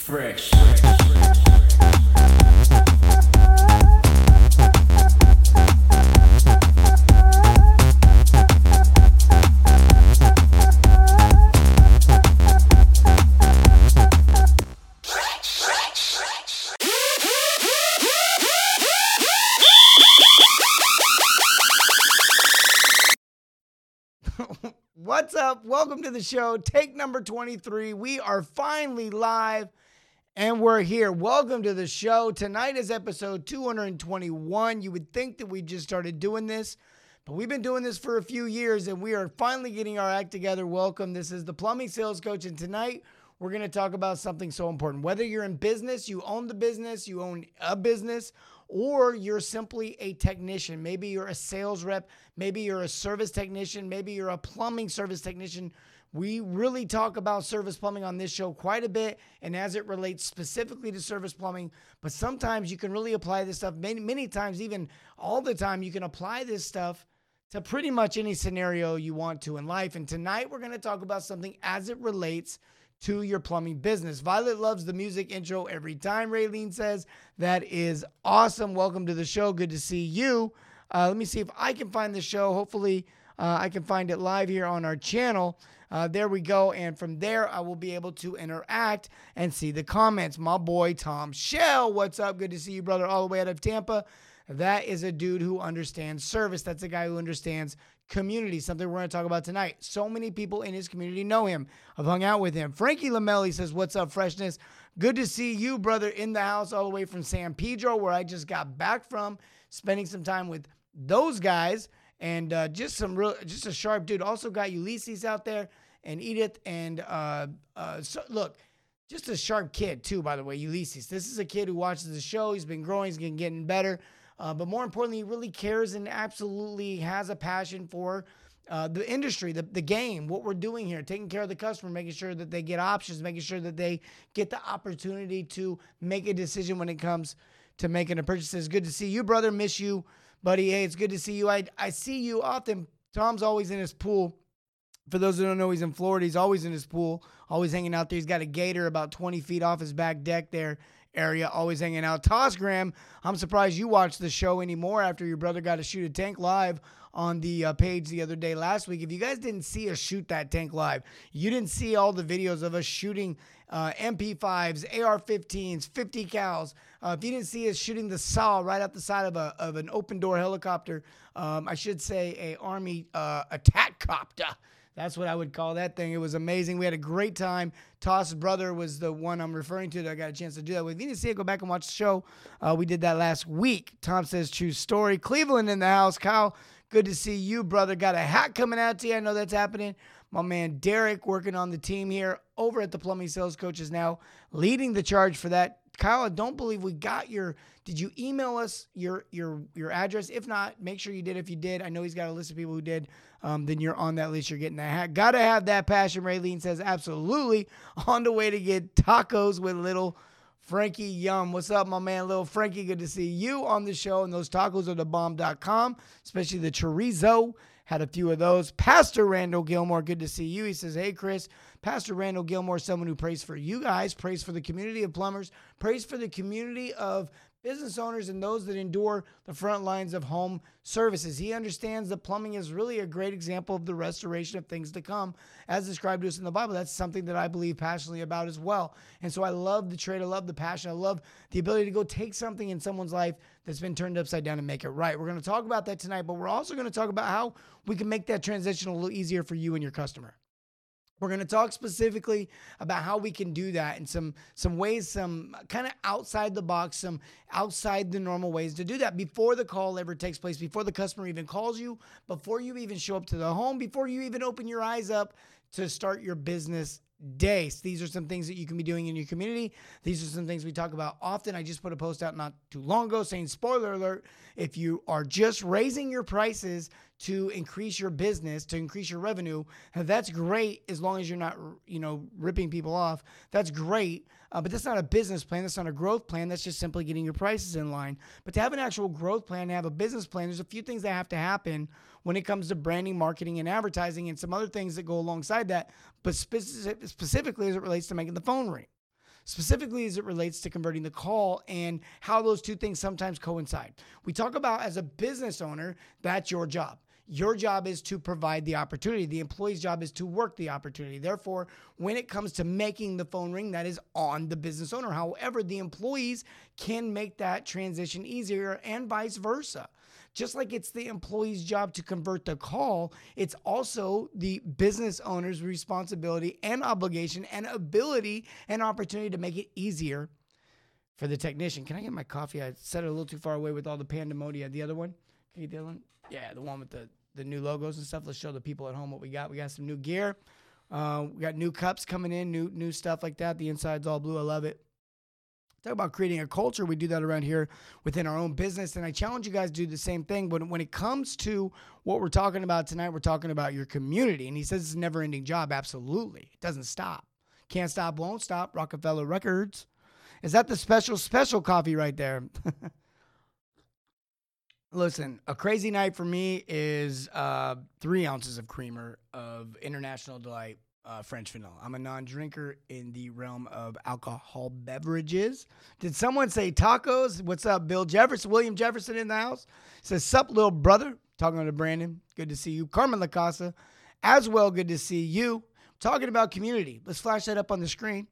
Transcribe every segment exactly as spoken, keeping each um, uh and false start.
Fresh. What's up? Welcome to the show. Take number twenty-three. We are finally live and we're here. Welcome to the show. Tonight is episode two hundred twenty-one. You would think that we just started doing this, but we've been doing this for a few years and we are finally getting our act together. Welcome. This is the Plumbing Sales Coach, and tonight we're going to talk about something so important. Whether you're in business, you own the business, you own a business, or you're simply a technician. Maybe you're a sales rep. Maybe you're a service technician. Maybe you're a plumbing service technician. We really talk about service plumbing on this show quite a bit, and as it relates specifically to service plumbing. But sometimes you can really apply this stuff. Many, many times, even all the time, you can apply this stuff to pretty much any scenario you want to in life. And tonight we're going to talk about something as it relates to your plumbing business. Violet loves the music intro every time, Raylene says. That is awesome. Welcome to the show. Good to see you. Uh, let me see if I can find the show. Hopefully uh, I can find it live here on our channel. Uh, there we go. And from there, I will be able to interact and see the comments. My boy, Tom Shell. What's up? Good to see you, brother, all the way out of Tampa. That is a dude who understands service. That's a guy who understands community, something we're going to talk about tonight. So many people in his community know him. I've hung out with him. Frankie Lamelli says, what's up, Freshness? Good to see you, brother, in the house all the way from San Pedro, where I just got back from, spending some time with those guys, and uh, just some real, just a sharp dude. Also got Ulysses out there and Edith, and uh, uh, so, look, just a sharp kid too, by the way, Ulysses. This is a kid who watches the show. He's been growing. He's been getting better. Uh, but more importantly, he really cares and absolutely has a passion for uh, the industry, the, the game, what we're doing here, taking care of the customer, making sure that they get options, making sure that they get the opportunity to make a decision when it comes to making a purchase. It's good to see you, brother. Miss you, buddy. Hey, it's good to see you. I, I see you often. Tom's always in his pool. For those who don't know, he's in Florida. He's always in his pool, always hanging out there. He's got a gator about twenty feet off his back deck there. Area, always hanging out. Toss Graham, I'm surprised you watched the show anymore after your brother got to shoot a tank live on the uh, page the other day last week. If you guys didn't see us shoot that tank live, you didn't see all the videos of us shooting uh, M P fives, A R fifteens, fifty cals. Uh, if you didn't see us shooting the saw right up the side of a of an open door helicopter, um, I should say a Army uh, attack copter. That's what I would call that thing. It was amazing. We had a great time. Toss's brother was the one I'm referring to that I got a chance to do that with. If you didn't see it, go back and watch the show. Uh, we did that last week. Tom says, true story. Cleveland in the house. Kyle, good to see you, brother. Got a hat coming out to you. I know that's happening. My man Derek working on the team here over at the Plumbing Sales Coach is now leading the charge for that. Kyle, I don't believe we got your, did you email us your your your address? If not, make sure you did. If you did, I know he's got a list of people who did. Um, then you're on that list. You're getting that hat. Got to have that passion. Raylene says, absolutely. On the way to get tacos with little Frankie Yum. What's up, my man, little Frankie? Good to see you on the show. And those tacos are the bomb dot com, especially the chorizo. Had a few of those. Pastor Randall Gilmore, good to see you. He says, hey, Chris, Pastor Randall Gilmore, someone who prays for you guys, prays for the community of plumbers, prays for the community of business owners and those that endure the front lines of home services. He understands that plumbing is really a great example of the restoration of things to come, as described to us in the Bible. That's something that I believe passionately about as well. And so I love the trade. I love the passion. I love the ability to go take something in someone's life that's been turned upside down and make it right. We're going to talk about that tonight, but we're also going to talk about how we can make that transition a little easier for you and your customer. We're going to talk specifically about how we can do that and some some ways, some kind of outside the box, some outside the normal ways to do that before the call ever takes place, before the customer even calls you, before you even show up to the home, before you even open your eyes up to start your business day. So these are some things that you can be doing in your community. These are some things we talk about often. I just put a post out not too long ago saying, spoiler alert, if you are just raising your prices to increase your business, to increase your revenue, that's great as long as you're not, you know, ripping people off. That's great. Uh, but that's not a business plan. That's not a growth plan. That's just simply getting your prices in line. But to have an actual growth plan, to have a business plan, there's a few things that have to happen when it comes to branding, marketing, and advertising, and some other things that go alongside that, but specific, specifically as it relates to making the phone ring. specifically as it relates to converting the call and how those two things sometimes coincide. We talk about as a business owner, that's your job. Your job is to provide the opportunity. The employee's job is to work the opportunity. Therefore, when it comes to making the phone ring, that is on the business owner. However, the employees can make that transition easier and vice versa. Just like it's the employee's job to convert the call, it's also the business owner's responsibility and obligation and ability and opportunity to make it easier for the technician. Can I get my coffee? I set it a little too far away with all the pandemonium. The other one? Can you get the other one? Yeah, the one with the, the new logos and stuff. Let's show the people at home what we got. We got some new gear. Uh, we got new cups coming in, new new stuff like that. The inside's all blue. I love it. Talk about creating a culture. We do that around here within our own business. And I challenge you guys to do the same thing. But when it comes to what we're talking about tonight, we're talking about your community. And he says it's a never ending job. Absolutely. It doesn't stop. Can't stop, won't stop. Rockefeller Records. Is that the special, special coffee right there? Listen, a crazy night for me is uh, three ounces of creamer of International Delight uh, French vanilla. I'm a non-drinker in the realm of alcohol beverages. Did someone say tacos? What's up, Bill Jefferson? William Jefferson in the house? Says, sup, little brother. Talking to Brandon. Good to see you. Carmen LaCasa, as well, good to see you. Talking about community. Let's flash that up on the screen.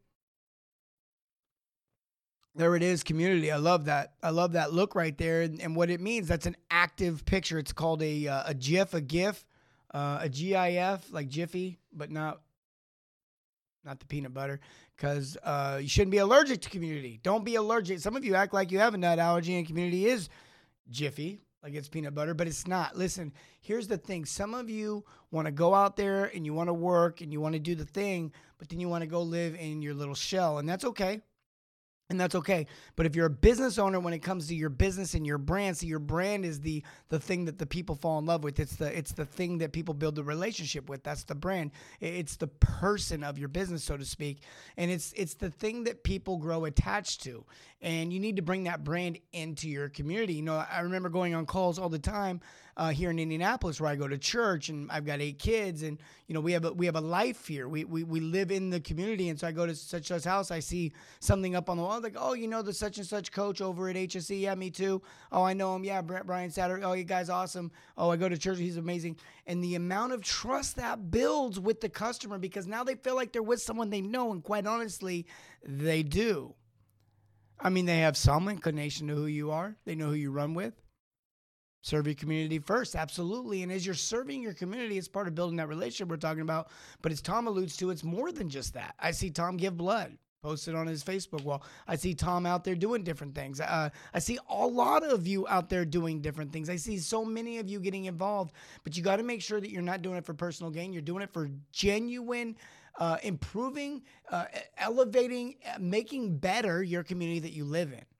There it is, community. I love that. I love that look right there. And, and what it means, that's an active picture. It's called a uh, a GIF, a GIF, uh, a GIF, like Jiffy, but not, not the peanut butter, because uh, you shouldn't be allergic to community. Don't be allergic. Some of you act like you have a nut allergy and community is Jiffy, like it's peanut butter, but it's not. Listen, here's the thing. Some of you want to go out there and you want to work and you want to do the thing, but then you want to go live in your little shell, and that's okay. And that's okay. But if you're a business owner, when it comes to your business and your brand, so your brand is the the thing that the people fall in love with. It's the it's the thing that people build a relationship with. That's the brand. It's the person of your business, so to speak. And it's it's the thing that people grow attached to. And you need to bring that brand into your community. You know, I remember going on calls all the time uh, here in Indianapolis, where I go to church, and I've got eight kids, and you know we have a, we have a life here. We we we live in the community, and so I go to such such house. I see something up on the wall, like, oh, you know the such and such coach over at H S C. Yeah, me too. Oh, I know him. Yeah, Brian Satter. Oh, you guys awesome. Oh, I go to church. He's amazing. And the amount of trust that builds with the customer, because now they feel like they're with someone they know, and quite honestly, they do. I mean, they have some inclination to who you are. They know who you run with. Serve your community first, absolutely. And as you're serving your community, it's part of building that relationship we're talking about. But as Tom alludes to, it's more than just that. I see Tom give blood, posted on his Facebook wall. I see Tom out there doing different things. Uh, I see a lot of you out there doing different things. I see so many of you getting involved. But you got to make sure that you're not doing it for personal gain. You're doing it for genuine Uh, improving, uh, elevating, uh, making better your community that you live in.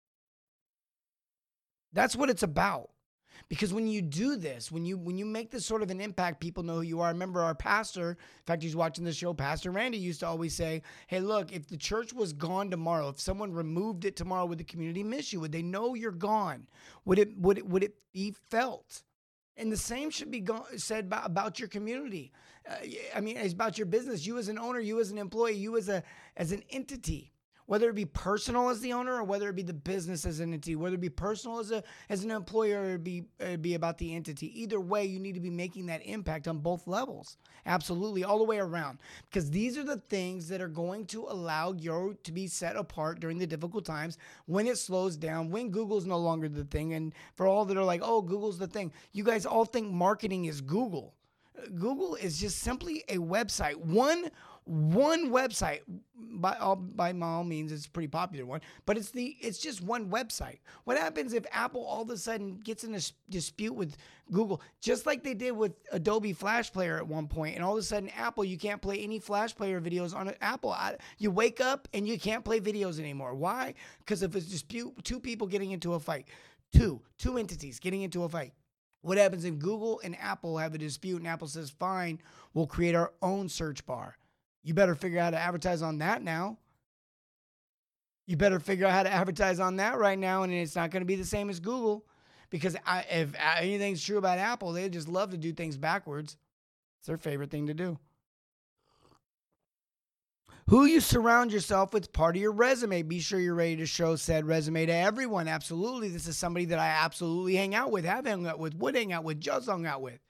That's what it's about. Because when you do this, when you when you make this sort of an impact, people know who you are. I remember our pastor, in fact, he's watching the show, Pastor Randy used to always say, hey, look, if the church was gone tomorrow, if someone removed it tomorrow, would the community miss you? Would they know you're gone? Would it would it, would it be felt? And the same should be go- said about, about your community. Uh, I mean, it's about your business. You as an owner, you as an employee, you as a as an entity. Whether it be personal as the owner, or whether it be the business as an entity, whether it be personal as a as an employer, or it be it be about the entity. Either way, you need to be making that impact on both levels. Absolutely, all the way around. Because these are the things that are going to allow you to be set apart during the difficult times, when it slows down, when Google's no longer the thing. And for all that are like, oh, Google's the thing. You guys all think marketing is Google. Google is just simply a website. One one website, by all by all means, it's a pretty popular one, but it's the it's just one website. What happens if Apple all of a sudden gets in a dispute with Google, just like they did with Adobe Flash Player at one point, and all of a sudden Apple, you can't play any Flash Player videos on Apple. You wake up and you can't play videos anymore. Why? Because of a dispute, two people getting into a fight, two two entities getting into a fight. What happens if Google and Apple have a dispute and Apple says, fine, we'll create our own search bar? You better figure out how to advertise on that now. You better figure out how to advertise on that right now, and it's not going to be the same as Google, because I, if anything's true about Apple, they just love to do things backwards. It's their favorite thing to do. Who you surround yourself with is part of your resume. Be sure you're ready to show said resume to everyone. Absolutely. This is somebody that I absolutely hang out with, have hung out with, would hang out with, just hung out with.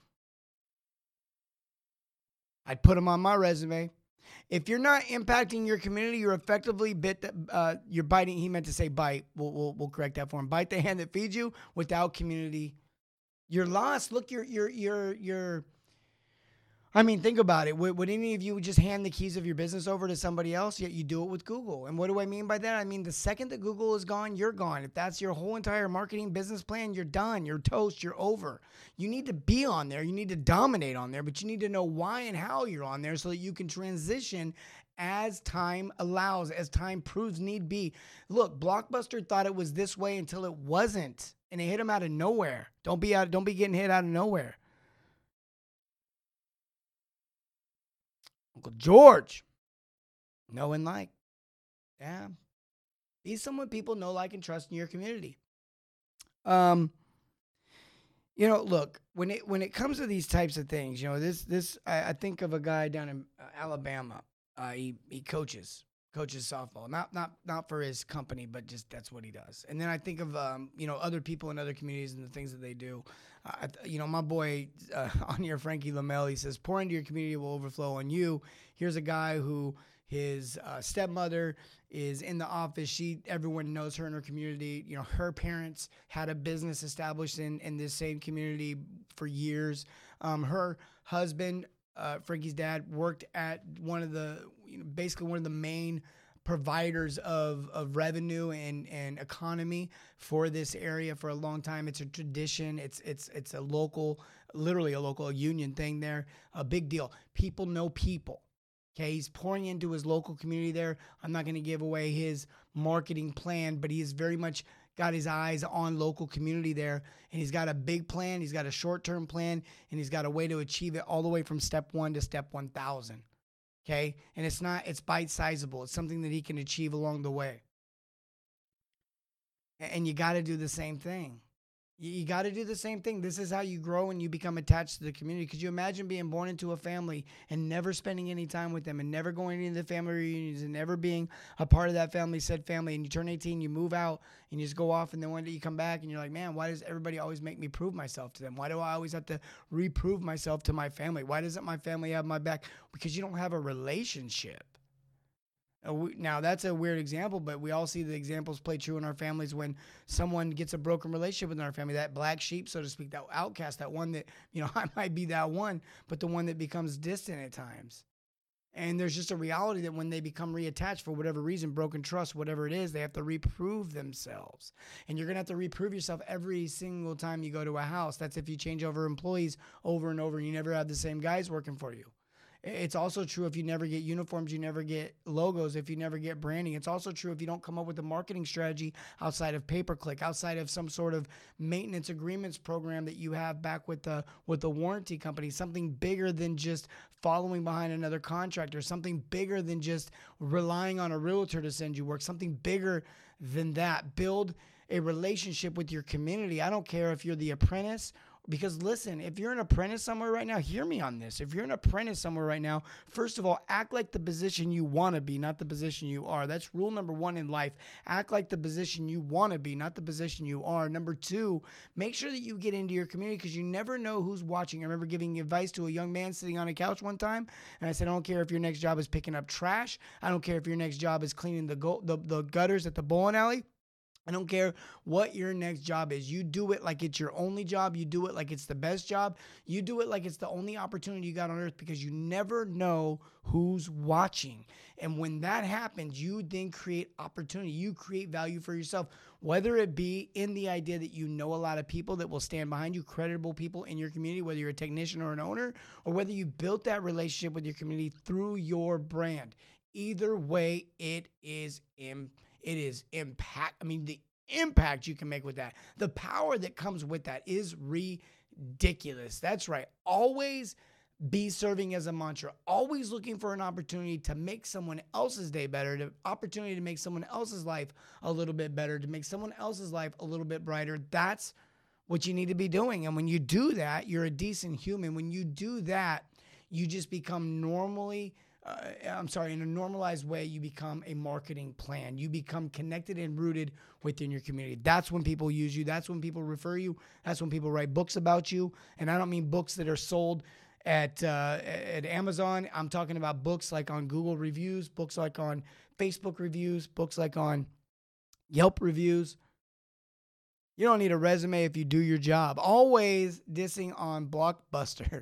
I'd put them on my resume. If you're not impacting your community, you're effectively bit. Uh, you're biting. He meant to say bite. We'll, we'll we'll correct that for him. Bite the hand that feeds you. Without community, you're lost. Look, you're you're you're you're. I mean, think about it. Would, would any of you just hand the keys of your business over to somebody else? Yet you do it with Google. And what do I mean by that? I mean, the second that Google is gone, you're gone. If that's your whole entire marketing business plan, you're done. You're toast. You're over. You need to be on there. You need to dominate on there, but you need to know why and how you're on there so that you can transition as time allows, as time proves need be. Look, Blockbuster thought it was this way until it wasn't, and it hit them out of nowhere. Don't be out. Don't be getting hit out of nowhere. Uncle George, know and like. Yeah. Be someone people know, like, and trust in your community. Um, you know, look, when it when it comes to these types of things, you know, this this I, I think of a guy down in uh, Alabama. Uh, he he coaches coaches softball, not not not for his company, but just that's what he does. And then I think of um, you know, other people in other communities and the things that they do. Uh, you know, my boy uh, on here, Frankie Lamel, he says, pour into your community will overflow on you. Here's a guy who his uh, stepmother is in the office. She, everyone knows her in her community. You know, her parents had a business established in, in this same community for years. Um, her husband, uh, Frankie's dad, worked at one of the, you know, basically one of the main providers of, of revenue and, and economy for this area for a long time. It's a tradition. It's it's it's a local, literally a local union thing there. A big deal. People know people. Okay, he's pouring into his local community there. I'm not going to give away his marketing plan, but he has very much got his eyes on local community there. And he's got a big plan. He's got a short-term plan, and he's got a way to achieve it all the way from step one to step one thousand. Okay, and it's not, it's bite-sizable. It's something that he can achieve along the way. And you got to do the same thing. You got to do the same thing. This is how you grow and you become attached to the community. Could you imagine being born into a family and never spending any time with them and never going into the family reunions and never being a part of that family, said family, and you turn eighteen, you move out and you just go off, and then one day you come back and you're like, man, why does everybody always make me prove myself to them? Why do I always have to reprove myself to my family? Why doesn't my family have my back? Because you don't have a relationship. Now, that's a weird example, but we all see the examples play true in our families when someone gets a broken relationship within our family, that black sheep, so to speak, that outcast, that one that, you know, I might be that one, but the one that becomes distant at times. And there's just a reality that when they become reattached for whatever reason, broken trust, whatever it is, they have to reprove themselves. And you're going to have to reprove yourself every single time you go to a house. That's if you change over employees over and over and you never have the same guys working for you. It's also true if you never get uniforms, you never get logos, if you never get branding. It's also true if you don't come up with a marketing strategy outside of pay-per-click, outside of some sort of maintenance agreements program that you have back with the with the warranty company, something bigger than just following behind another contractor, something bigger than just relying on a realtor to send you work, something bigger than that. Build a relationship with your community. I don't care if you're the apprentice. Because listen, if you're an apprentice somewhere right now, hear me on this. If you're an apprentice somewhere right now, first of all, act like the position you want to be, not the position you are. That's rule number one in life. Act like the position you want to be, not the position you are. Number two, make sure that you get into your community because you never know who's watching. I remember giving advice to a young man sitting on a couch one time, and I said, I don't care if your next job is picking up trash. I don't care if your next job is cleaning the, go- the, the gutters at the bowling alley. I don't care what your next job is. You do it like it's your only job. You do it like it's the best job. You do it like it's the only opportunity you got on earth because you never know who's watching. And when that happens, you then create opportunity. You create value for yourself, whether it be in the idea that you know a lot of people that will stand behind you, credible people in your community, whether you're a technician or an owner, or whether you built that relationship with your community through your brand. Either way, it is important. It is impact. I mean, the impact you can make with that, the power that comes with that is ridiculous. That's right. Always be serving as a mantra. Always looking for an opportunity to make someone else's day better, the opportunity to make someone else's life a little bit better, to make someone else's life a little bit brighter. That's what you need to be doing. And when you do that, you're a decent human. When you do that, you just become normally uh, I'm sorry, in a normalized way, you become a marketing plan. You become connected and rooted within your community. That's when people use you. That's when people refer you. That's when people write books about you. And I don't mean books that are sold at uh, at Amazon. I'm talking about books like on Google reviews, books like on Facebook reviews, books like on Yelp reviews. You don't need a resume if you do your job. Always dissing on Blockbuster.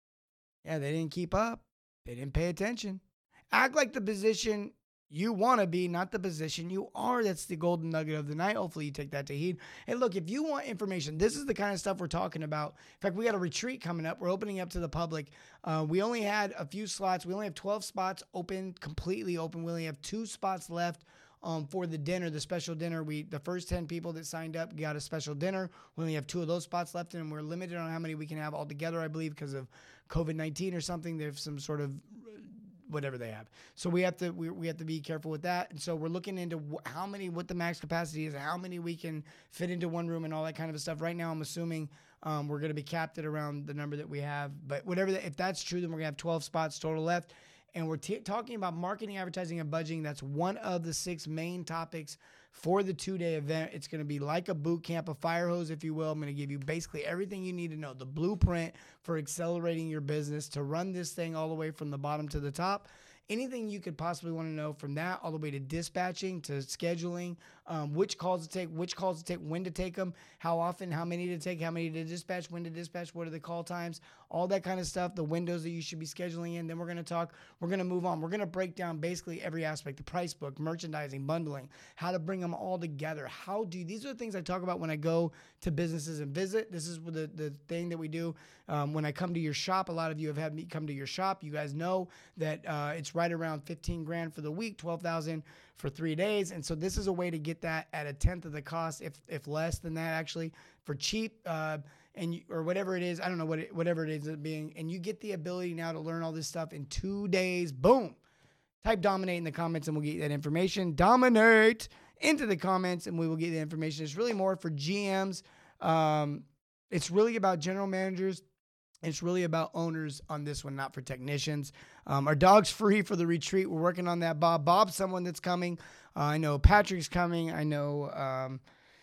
Yeah, they didn't keep up. They didn't pay attention. Act like the position you want to be, not the position you are. That's the golden nugget of the night. Hopefully you take that to heed. And look, if you want information, this is the kind of stuff we're talking about. In fact, we got a retreat coming up. We're opening up to the public. Uh, we only had a few slots. We only have twelve spots open, completely open. We only have two spots left um, for the dinner, the special dinner. We The first ten people that signed up got a special dinner. We only have two of those spots left, and we're limited on how many we can have all together, I believe, because of covid nineteen or something. There's some sort of whatever they have. So we have to we, we have to be careful with that. And so we're looking into wh- how many, what the max capacity is, how many we can fit into one room and all that kind of stuff. Right now, I'm assuming um, we're going to be capped at around the number that we have. But whatever, the, if that's true, then we're going to have twelve spots total left. And we're t- talking about marketing, advertising, and budgeting. That's one of the six main topics for the two-day event. It's going to be like a boot camp, a fire hose, if you will. I'm going to give you basically everything you need to know, the blueprint for accelerating your business to run this thing all the way from the bottom to the top. Anything you could possibly want to know, from that all the way to dispatching, to scheduling, um, which calls to take, which calls to take, when to take them, how often, how many to take, how many to dispatch, when to dispatch, what are the call times, all that kind of stuff, the windows that you should be scheduling in. Then we're going to talk, we're going to move on. We're going to break down basically every aspect, the price book, merchandising, bundling, how to bring them all together. How do, these are the things I talk about when I go to businesses and visit. This is the, the thing that we do um, when I come to your shop. A lot of you have had me come to your shop. You guys know that uh, it's right around fifteen grand for the week, twelve thousand for three days. And so this is a way to get that at a tenth of the cost, if if less than that, actually, for cheap, uh, and you, or whatever it is. I don't know what it, whatever it is it being. And you get the ability now to learn all this stuff in two days. Boom. Type dominate in the comments and we'll get you that information. Dominate into the comments and we will get you the information. It's really more for G Ms. Um, it's really about general managers. It's really about owners on this one, not for technicians. Um, our dog's free for the retreat. We're working on that, Bob. Bob's someone that's coming. Uh, I know Patrick's coming. I know um,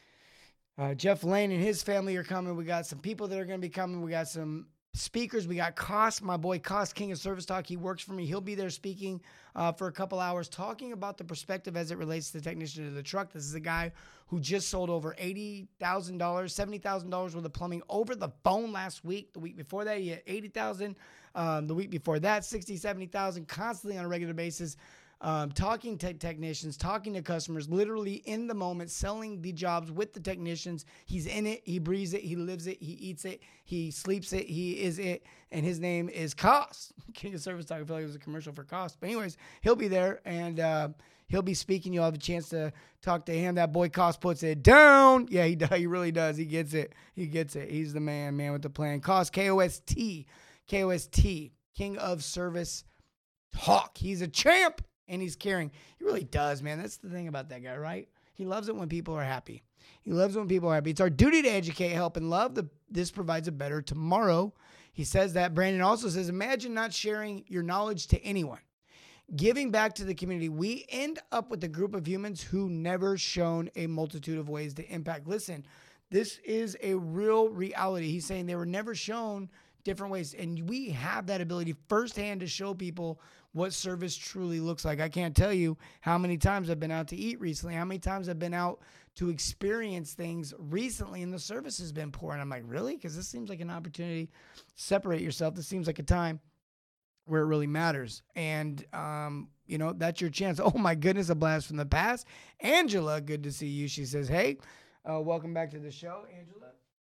uh, Jeff Lane and his family are coming. We got some people that are going to be coming. We got some speakers. We got Koss, my boy Koss, King of Service Talk. He works for me. He'll be there speaking uh, for a couple hours, talking about the perspective as it relates to the technician of the truck. This is a guy who just sold over eighty thousand dollars, seventy thousand dollars worth of plumbing over the phone last week. The week before that, he had eighty thousand dollars. Um, the week before that, sixty, seventy thousand dollars, constantly on a regular basis. Um, talking to technicians, talking to customers, literally in the moment, selling the jobs with the technicians. He's in it. He breathes it. He lives it. He eats it. He sleeps it. He is it. And his name is Koss. King of Service Talk. I feel like it was a commercial for Koss. But anyways, he'll be there and uh, he'll be speaking. You'll have a chance to talk to him. That boy Koss puts it down. Yeah, he does. He really does. He gets it. He gets it. He's the man, man with the plan. Koss, K O S T. K O S T. King of Service Talk. He's a champ. And he's caring. He really does, man. That's the thing about that guy, right? He loves it when people are happy. He loves it when people are happy. It's our duty to educate, help, and love. The, this provides a better tomorrow. He says that. Brandon also says, imagine not sharing your knowledge to anyone. Giving back to the community. We end up with a group of humans who never shown a multitude of ways to impact. Listen, this is a real reality. He's saying they were never shown different ways. And we have that ability firsthand to show people what service truly looks like. I can't tell you how many times I've been out to eat recently, how many times I've been out to experience things recently, and the service has been poor. And I'm like, really? Because this seems like an opportunity to separate yourself. This seems like a time where it really matters. And, um, you know, that's your chance. Oh, my goodness, a blast from the past. Angela, good to see you. She says, hey, uh, welcome back to the show, Angela.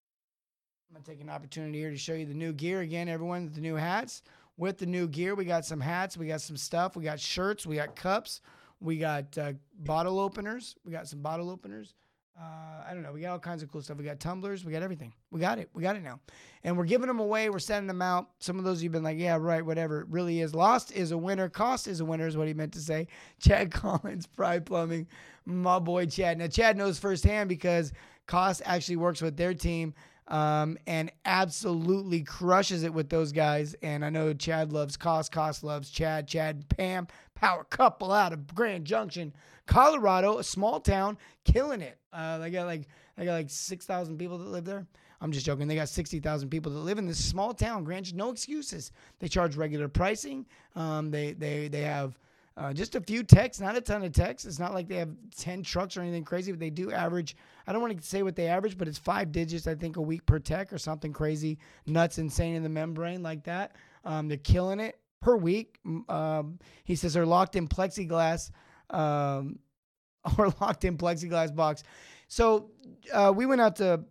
I'm going to take an opportunity here to show you the new gear again, everyone, the new hats. With the new gear, we got some hats, we got some stuff, we got shirts, we got cups, we got uh, bottle openers, we got some bottle openers. Uh, I don't know, we got all kinds of cool stuff. We got tumblers, we got everything. We got it, we got it now. And we're giving them away, we're sending them out. Some of those of you have been like, yeah, right, whatever. It really is. Lost is a winner, cost is a winner is what he meant to say. Chad Collins, Pride Plumbing, my boy Chad. Now, Chad knows firsthand because Koss actually works with their team. um, and absolutely crushes it with those guys. And I know Chad loves Cost. Cost loves Chad. Chad, Pam, power couple out of Grand Junction, Colorado, a small town, killing it. Uh, they got like they got like six thousand people that live there. I'm just joking. They got sixty thousand people that live in this small town. Grand, no excuses. They charge regular pricing. Um, they they they have uh, just a few techs, not a ton of techs. It's not like they have ten trucks or anything crazy, but they do average. I don't want to say what they average, but it's five digits, I think, a week per tech or something crazy, nuts, insane in the membrane like that. Um, they're killing it per week. Um, he says they're locked in plexiglass um, or locked in plexiglass box. So uh, we went out to, I'm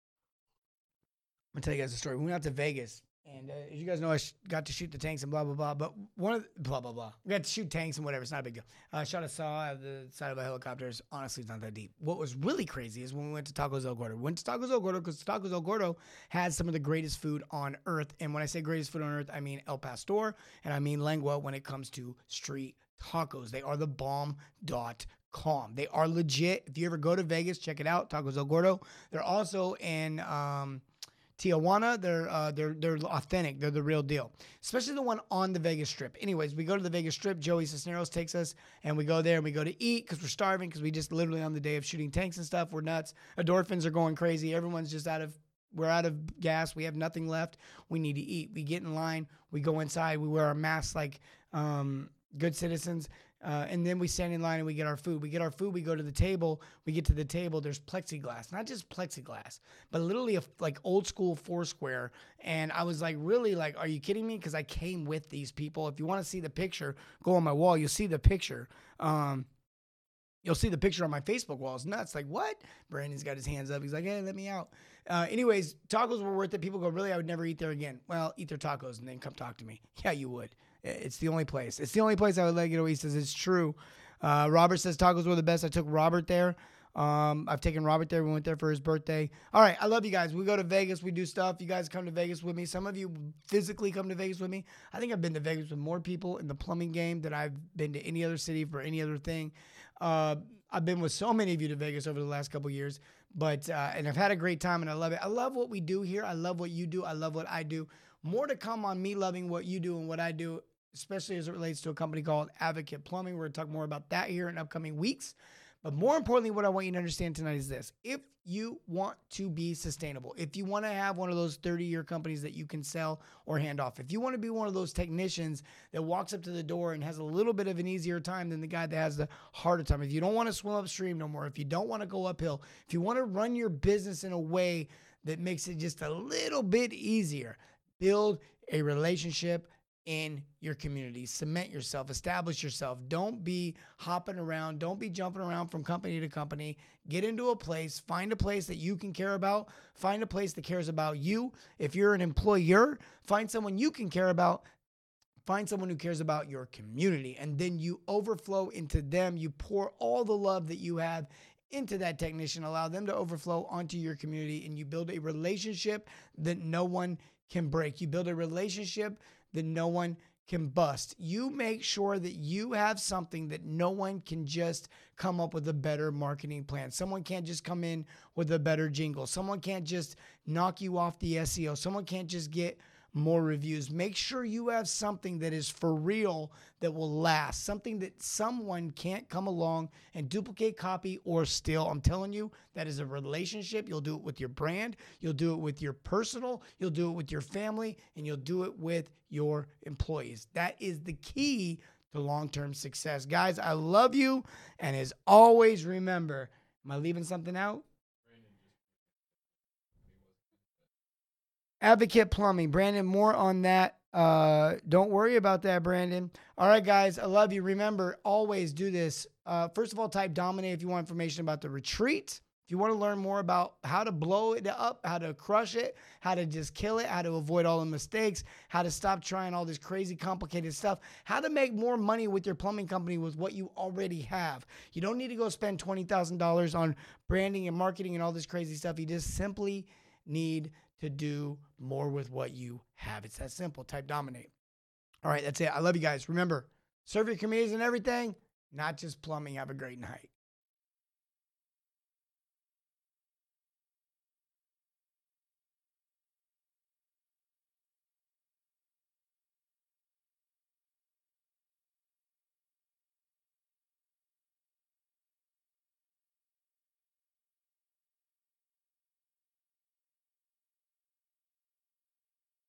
going to tell you guys a story. We went out to Vegas. And uh, as you guys know, I sh- got to shoot the tanks and blah, blah, blah. But one of the, blah, blah, blah. We got to shoot tanks and whatever. It's not a big deal. I uh, shot a saw out of the side of a helicopter. Honestly, it's not that deep. What was really crazy is when we went to Tacos El Gordo. We went to Tacos El Gordo because Tacos El Gordo has some of the greatest food on earth. And when I say greatest food on earth, I mean El Pastor and I mean Lengua when it comes to street tacos. They are the bomb dot com. They are legit. If you ever go to Vegas, check it out. Tacos El Gordo. They're also in... Um, Tijuana, they're uh, they're they're authentic. They're the real deal, especially the one on the Vegas Strip. Anyways, we go to the Vegas Strip. Joey Cisneros takes us, and we go there and we go to eat because we're starving because we just literally on the day of shooting tanks and stuff, we're nuts. Endorphins are going crazy. Everyone's just out of we're out of gas. We have nothing left. We need to eat. We get in line. We go inside. We wear our masks like um, good citizens. Uh, and then we stand in line and we get our food. We get our food. We go to the table. We get to the table. There's plexiglass, not just plexiglass, but literally a, like old school Foursquare. And I was like, really, like, are you kidding me? Because I came with these people. If you want to see the picture, go on my wall. You'll see the picture. Um, you'll see the picture on my Facebook wall. It's nuts. Like, what? Brandon's got his hands up. He's like, hey, let me out. Uh, anyways, tacos were worth it. People go, really? I would never eat there again. Well, eat their tacos and then come talk to me. Yeah, you would. It's the only place. It's the only place I would let get away. He says it's true. Uh, Robert says tacos were the best. I took Robert there. Um, I've taken Robert there. We went there for his birthday. All right. I love you guys. We go to Vegas. We do stuff. You guys come to Vegas with me. Some of you physically come to Vegas with me. I think I've been to Vegas with more people in the plumbing game than I've been to any other city for any other thing. Uh, I've been with so many of you to Vegas over the last couple of years, but, uh, and I've had a great time and I love it. I love what we do here. I love what you do. I love what I do. More to come on me loving what you do and what I do, especially as it relates to a company called Advocate Plumbing. We're going to talk more about that here in upcoming weeks. But more importantly, what I want you to understand tonight is this. If you want to be sustainable, if you want to have one of those thirty-year companies that you can sell or hand off, if you want to be one of those technicians that walks up to the door and has a little bit of an easier time than the guy that has the harder time, if you don't want to swim upstream no more, if you don't want to go uphill, if you want to run your business in a way that makes it just a little bit easier, build a relationship in your community. Cement yourself, establish yourself. Don't be hopping around. Don't be jumping around from company to company. Get into a place, find a place that you can care about. Find a place that cares about you. If you're an employer, find someone you can care about. Find someone who cares about your community. And then you overflow into them. You pour all the love that you have into that technician, allow them to overflow onto your community, and you build a relationship that no one can break. You build a relationship that no one can bust. You make sure that you have something that no one can just come up with a better marketing plan. Someone can't just come in with a better jingle. Someone can't just knock you off the S E O. Someone can't just get more reviews. Make sure you have something that is for real, that will last, something that someone can't come along and duplicate, copy, or steal. I'm telling you, that is a relationship. You'll do it with your brand. You'll do it with your personal. You'll do it with your family, and you'll do it with your employees. That is the key to long-term success. Guys, I love you. And as always, remember, am I leaving something out? Advocate Plumbing. Brandon, more on that. Uh, don't worry about that, Brandon. All right, guys, I love you. Remember, always do this. Uh, first of all, type Dominate if you want information about the retreat. If you want to learn more about how to blow it up, how to crush it, how to just kill it, how to avoid all the mistakes, how to stop trying all this crazy complicated stuff, how to make more money with your plumbing company with what you already have. You don't need to go spend twenty thousand dollars on branding and marketing and all this crazy stuff. You just simply need to do more with what you have. It's that simple. Type Dominate. All right, that's it. I love you guys. Remember, serve your communities and everything, not just plumbing. Have a great night.